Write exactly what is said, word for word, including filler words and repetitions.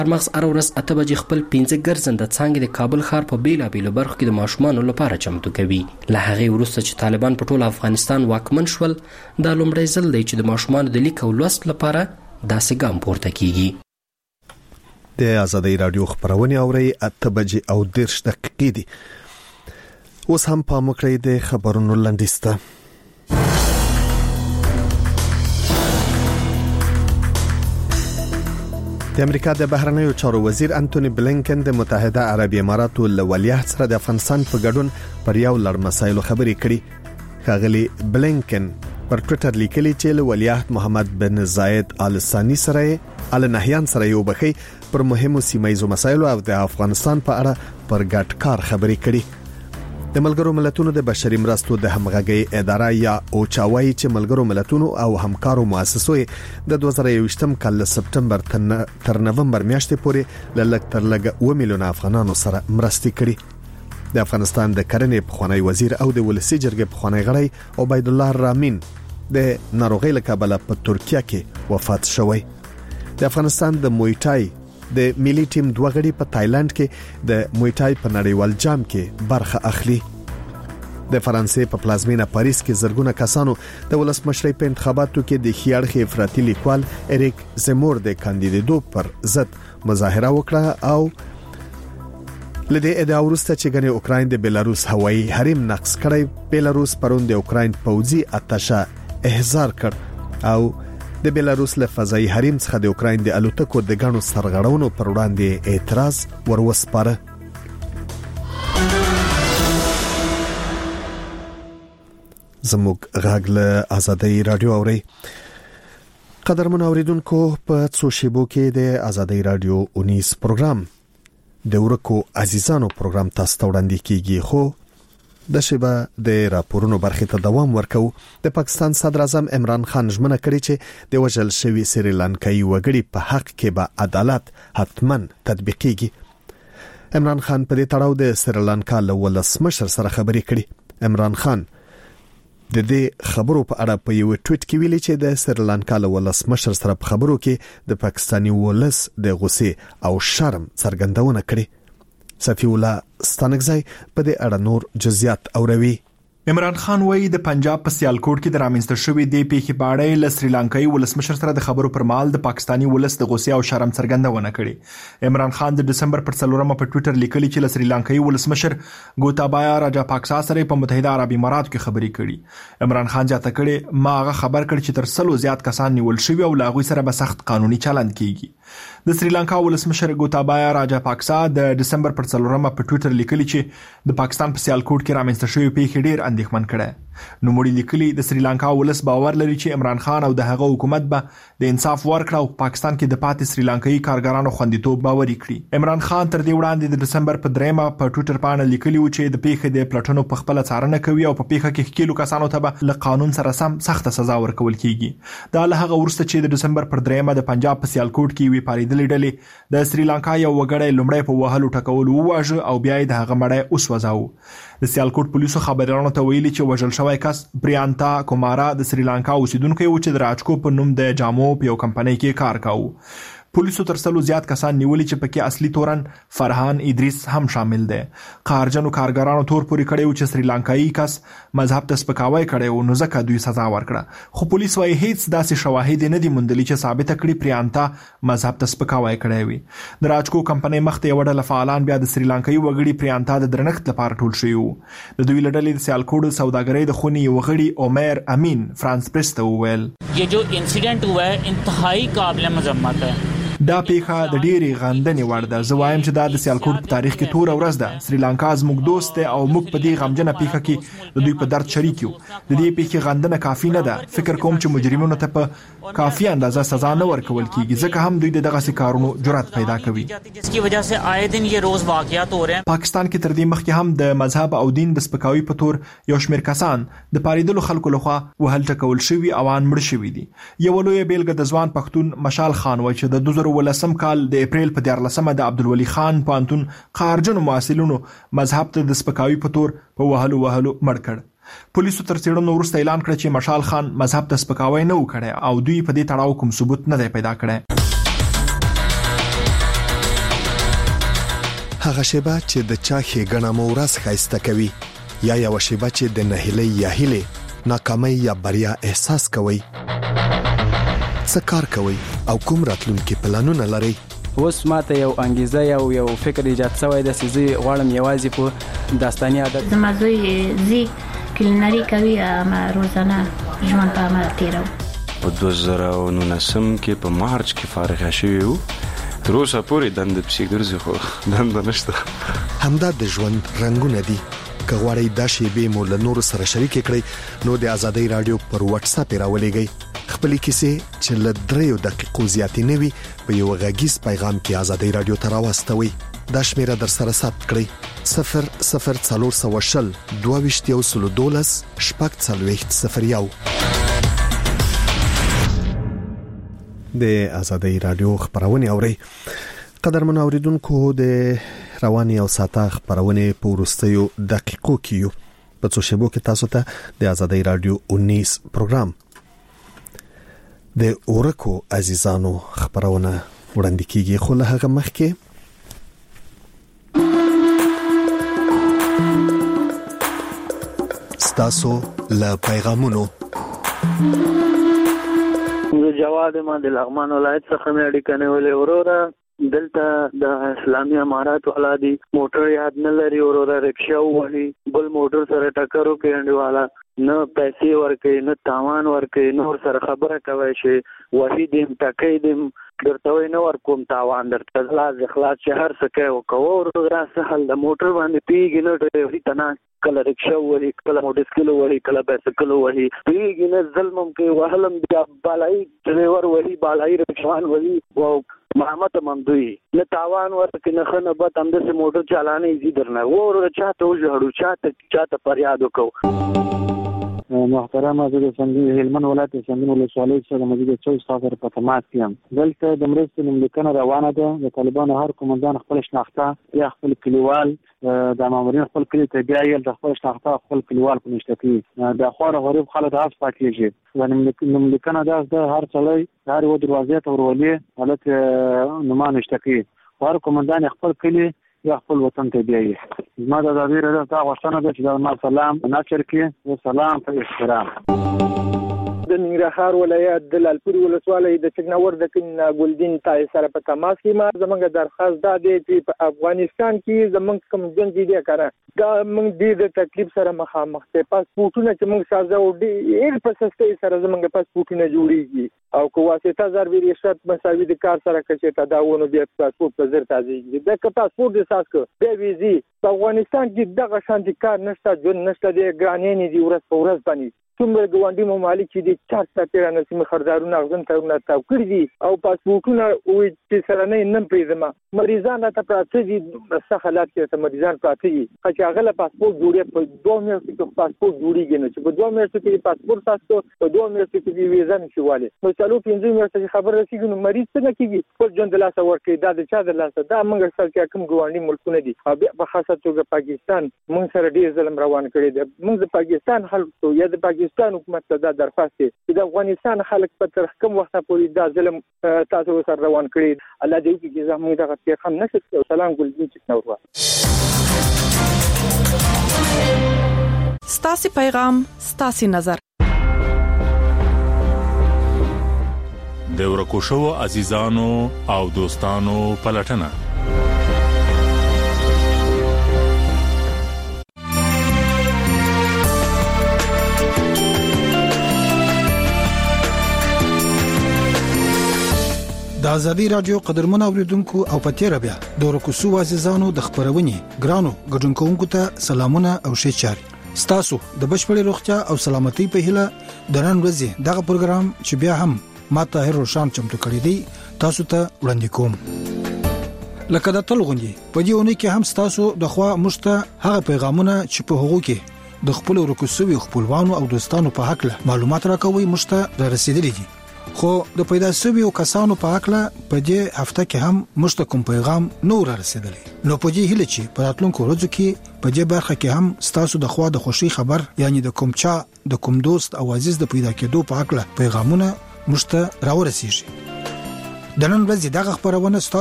مغز هر ورځ اته بجې خپل پنځه ګرځنده څانګې د کابل ښار په بیلابیلو برخو کې د ماشومانو لپاره چمتو کوي. له هغې وروسته چې طالبان په ټول افغانستان واکمن شول، دا لومړی ځل دی چې د ماشومانو د لیک او لوست لپاره داسې ګام پورته کیږي. د آزادۍ رادیو خبرونه اوري اته بجې او دېرش دقیقې دي. اوس هم پام وکړئ د خبرونو لنډیسته. د امریکا د بهرنیو چارو وزیر انټونی بلینکن د متحده عربی اماراتو له ولیعهد سره د افغانستان په ګډون پر یو لړ مسایلو خبرې کړې. ښاغلي بلینکن پر ټویټر لیکلي چې له ولیعهد محمد بن زاید آل ثانی سره آل نهیان سره یو بخي پر مهمو سیمایزو مسایلو او د افغانستان په اړه پر ګډ کار خبرې کړې. د ملګرو ملتونو د بشري مرستو د همغږي اداره یا اوچاوي چې ملګرو ملتونو او همکارو مؤسسو د دوه زره یوویشتم کال له سپټمبر تر نومبر میاشتې پورې لږ تر لږه اوه میلیونه افغانانو سره مرستې کړې. د افغانستان د کرنې پخوانی وزیر او د ولسی جرګې پخوانی غړی عبید الله رامین د ناروغۍ له کبله په ترکیه کې وفات شوی. د افغانستان د مویټای د ملي ټیم دوه غړي په تایلند کې د مویټای په نړیوال جام کې برخه اخلي. د فرانسې په پلازمینه پاریس کې زرګونه کسانو د ولسمشرۍ په انتخاباتو کې د خیاړخي افراطي لیکوال اریک زمور د کاندیدېدو پر ضد مظاهره وکړه او لدې ادعا وروسته چې ګنې اوکراین د بیلاروس هوایي حریم نقض کړی، بیلاروس پرون د اوکراین پوځي اتشه احضار کړ او د بیلاروس له فضایي حریم څخه د اوکراین د الوتکو د غاڼو سرغړونو پر وړاندې اعتراض وروسپاره. زموږ غږ له آزادۍ رادیو اوري. قدرمن اوریدونکو، په څو شیبو کې د آزادۍ رادیو اونیس پروګرام د ورکو عزیزانو پروګرام تاسو ته وړاندې کیږي. خو د شیبه د راپورونو برخې ته دوام ورکو. د پاکستان صدر اعظم عمران خان ژمنه کړې چې د وژل شوی سریلانکایي وګړي په حق کې به عدالت حتما تطبیقېږي. عمران خان په دې تړاو د سریلانکا له ولسمشر سره خبرې کړې. عمران خان د دې خبرو په اړه په یو ټویټ کې ویلي چې د سریلانکا له ولسمشر سره په خبرو کې د پاکستاني ولس د غوسې او شرم څرګندونه کړې. صفی الله ستانکزی په دې اړه نور جزئیات اوروي. عمران خان وایي د پنجاب په سیالکوټ کې د رامنځته شوې د پیښې په اړه له سریلانکایي ولسمشر سره د خبرو پر مهال د پاکستاني ولس د غوسې او شرم څرګندونه کړې. عمران خان د دسمبر پر څلورمه په ټویټر لیکلي چې له سریلانکایي ولسمشر ګوتابایا راجاپاکسا سره په متحده عربي اماراتو کې خبرې کړي. عمران خان ځاته کړي ما هغه خبر کړ چې تر سلو زیات کسان نیول شوي او لا غوي سره به سخت قانوني چلند کیږي. د سریلانکا ولسمشر ګوتابایا راجاپاکسا د دسمبر پر څلورمه په ټویټر لیکلي چې د پاکستان په سیالکوټ کې رامنځته شوې پیښې ډېر اندېښمن کړي. نو مړي لیکلي د سریلانکا ولس باور لري چې عمران خان او د هغه حکومت به د انصاف ورکړه او پاکستان کې د پاتې سریلانکایي کارګرانو خوندیتوب باوري کړي. عمران خان تر دې وړاندې د دسمبر په دریمه په ټویټر باندې لیکلي و چې د پیښې د پلټنو په خپل څارنه کوي او په پیښه کې ښکیلو کسانو ته به له قانون سره سم سخت سزا ورکول کیږي. دا له هغه وروسته چې د دسمبر پر دریمه د پنجاب په سیالکوټ کې وی پاریدلې ډلې د سریلانکا یو وګړی لومړی په وهلو ټکول وواژه او بیا یې د هغه مړی اوس وځاو. د سیالکوټ پولیسو خبريالانو ته ویلي چې وژل شوی کس پریانتا کومارا د سریلانکا اوسیدونکی و چې د راجکو په نوم د جامو په یو کمپنۍ کې کار کاوه. پولیسو تر سلو زیات کسان نیولي چې پکې اصلي تورن فرحان ادریس هم شامل دی. قهرجنو کارګرانو تور پوري کړی و چې سریلانکایي کس مذهب ته سپکاوی کړی و نو ځکه دوی سزا ورکړه. خو پولیس وايي هیڅ داسې شواهد نه دي موندلي چې ثابت کړي پریانتا مذهب ته سپکاوی کړی وي. د راجکو کمپنۍ مخته یو ډله فعالان بیا د سریلانکایي وګړي پریانتا د درنښت لپاره ټول شوي وو. د دوی له ډلې د سیالکوټ سوداګرۍ د خونې یو غړي عمر امین فرانس پریس ته وویل یہ جو انسیډنټ ہوا ہے انتہائی قابل مذمت ہے. دا پیښه د ډېرې غندنې وړ ده. زه وایم چې دا د سیالکوټ په تاریخ کې توره ورځ ده. سریلانکا زموږ دوست دی او موږ په دې غمجنه پیښه کې د دوی په درد شریک یو. د دې پیښې غندنه کافي نه ده. فکر کوم چې مجرمینو ته په کافي اندازه سزا نه ورکول کیږي ځکه هم دوی دغه کارونو جرأت پیدا کوي. جسकी وجہ سے آئے دن یہ روز واقعات ہو رہے ہیں. پاکستان کې تر دې مخکې هم د مذهب او دین د سپکاوي په تور یو شمېر کسان د پاریدلو خلکو لخوا وهل ټکول شوي او ان مړ شوي دي. یو لوی بیلګه د ځوان پښتون مشال خان و چې د دوه زره ولسم کال د اپریل په دیارلسمه د عبدالولي خان پوهنتون قهرجنو محصلینو مذهب ته د سپکاوي په تور په وهلو وهلو مړ کړ. پولیسو تر څېړنو وروسته اعلان کړ چې مشال خان مذهب ته سپکاوی نه و کړی او دوی په دې تړاو کوم ثبوت نه دی پیدا کړی. هغه شیبه چې د چا ښېګڼه مو ورځ ښایسته کوي یا یو شیبه چې د نهیلۍ یا هیلې ناکامۍ یا بریا احساس کوي. څه کار کوي او کوم راتلونکي پلانونه لري؟ اوس ماته یو انګیزه یو یو فکر ایجاد شوی د سيزي غواړم یوازې په داستاني عادت زما زوی زی کلینری کوي ما روزانه ژوند په عمل تیرو. په دوه زره او نولسم کې په مارچ کې فارغ شوی وو. تر اوسه پورې دند پسې ګرځي خو دند نشته. همدا د ژوند رنگونه دي. که غواړئ دا شیبې مو له نورو سره شریک کړئ نو د آزادۍ رادیو پر واتس اپ راولېږئ. خپل کیسې چې له دریو دقیقو زیاتې نه وي په یو غږیز پیغام کې آزادۍ رادیو ته راوستوئ. دا شمیره در سره ثبت کړئ: صفر صفر څلور سوه شل دوه ویشت یو سل دولس شپږ څلوېښت صفر یو. د آزادۍ رادیو خبرونه اورئ. قدرمن اوریدونکو، د رواني او ساته خبرونه په وروستیو دقیقو کې یو. په څو شیبو کې تاسو ته د آزادۍ رادیو انیس پروګرام د اورکو عزیزانو خبرونه وړاندې کیږي. خو له هغه مخکې ستاسو له پیغامونو زه جواد ما د لغمان ولایت څخه مې اړیکه نیولې. وروره دلته د اسلامي امارات ولادي موټر یاد نه لري، وروره رکشا وهي بل موټر سره ټکر وکړي، انډیواله نه پیسې ورکړي نه تاوان ورکړي، نور سره خبره کوي شي وهي دیم ټکې دیم درته نه ورکوم تاوان درته خلاص خلاص شهر سکه او کو وروره سهل د موټر باندې پیګ نه ډېری تنا کله رکشا وهي کله موټر سکلو وهي کله بایسکل وهي پیګ نه ظلم کوي وهلم بیا بالای ډرایور وهي بالای رکشوان وهي او محمد ممدوی نه تاوان ورکړي نه خنه به تم د موټر چلانه یې درنه ور چاته وژړو چاته چاته فریاد وکاو. محترم حضرت سنگین هلمند ولایت سنگین ولسوالۍ څخه مزید څو سفر په تماس یم. دلته د مرستې نملیکنه روانه ده. د طالبانو هر کومندان خپل شناخته یا خپل کلیوال د مامورین خپل کلی ته بیایي د خپل شناخته خپل کلیوال په نشته کې د خور غریب خلک هڅه پاتېږي. نملیکنه ده د هر څلې هر و دروازې ته ورولې حالت نما نشته کې هر کومندان خپل کلی یا خپل وطن ته بیایي. زما د ازادۍ رضا تا غوښتنه ده چې دا ما سلام نشر کې و سلام په احترام. د ننګرهار ولایت د لالپوري ولسوالۍ د چکناور د کنا ګلدین تای سره په تماس کې ما زمونږ درخواست دا دی چې په افغانستان کې زمونږ کوم ژوند دي کنه دا موږ د تکلیف سره مخامخ ته پاسپورتونه چې موږ سازه او ډېر په سستۍ سره زمونږ پاسپورتونه جوړیږي او کو واسطه ضروري رشوت مساوي د کار سره کې ته داونه بیا پاسپورت په زر تازه د پاسپورت د ساس کو بیا ویزي په افغانستان کې دغه شانتي کار نشته جون نشته د ګرانې دي ورځ په ورځ باندې څومره ګوندي ممالک چې د چار ساتره نسمه خردارونه غزن ترونه تاو کړی دي او پاسپورتونه او چې سره نه نن پیژما مریضان ته پراته دي څه حالات کې ته مریضان پراته دي چې هغه پاسپورت جوړي په دوه میاشتو کې پاسپورت جوړیږي نه چې په دوه میاشتو کې پاسپورت تاسو په دوه میاشتو کې ویزا نشواله نو څلو پنځه میاشتې خبر رسیدي نو مریض څنګه کیږي خپل ژوند لا څور کې دا د چا د لاسه دا موږ سره چې کوم ګوندي ملکونه دي او په خاصه توګه پاکستان موږ سره ډیر ظلم روان کړی دی. موږ د پاکستان خلکو یا د پاکستان حکومت ته دا درخواست دی چې د افغانستان خلک په تر کوم وخت پورې دا ظلم تاسو سره روان کړی الله دې وکړي چې زموږ دغه پیغام نشي. سلام ګلدین چکنور. ستاسو پیغام ستاسو نظر د ورکو شو عزیزانو او دوستانو پلټنه. د آزادۍ رادیو قدرمن اوریدونکو او پټیره بیا د ورکوسو عزیزانو د خبرونې ګرانو ګډونکوونکو ته سلامونه او ښه چاري. ستاسو د بشپړې روغتیا او سلامتۍ په هیله د نن ورځې دغه پروګرام چې بیا هم ما طاهر روشان چمتو کړی دی تاسو ته وړاندې کوم. لکه د تلغونی په دې ونې کې هم تاسو د خوا مشته هغه پیغامونه چې په هغو کې د خپل ورکوسو خپلوانو او دوستانو په حق له معلومات راکوي مشته رسیدلې دي. خو د پیدا شویو کسانو په حق له په دې هفته کې هم مشته کوم پیغام نور رسیدلی. نو په دې هله چې په راتلونکو ورځو کې په دې برخه کې هم تاسو د خوا د خوشي خبر یعنی د کوم چا د کوم دوست او عزیز د پیدا کېدو په حق له پیغامونه مشته راورسیږي. د نن ورځې دغه خبرونه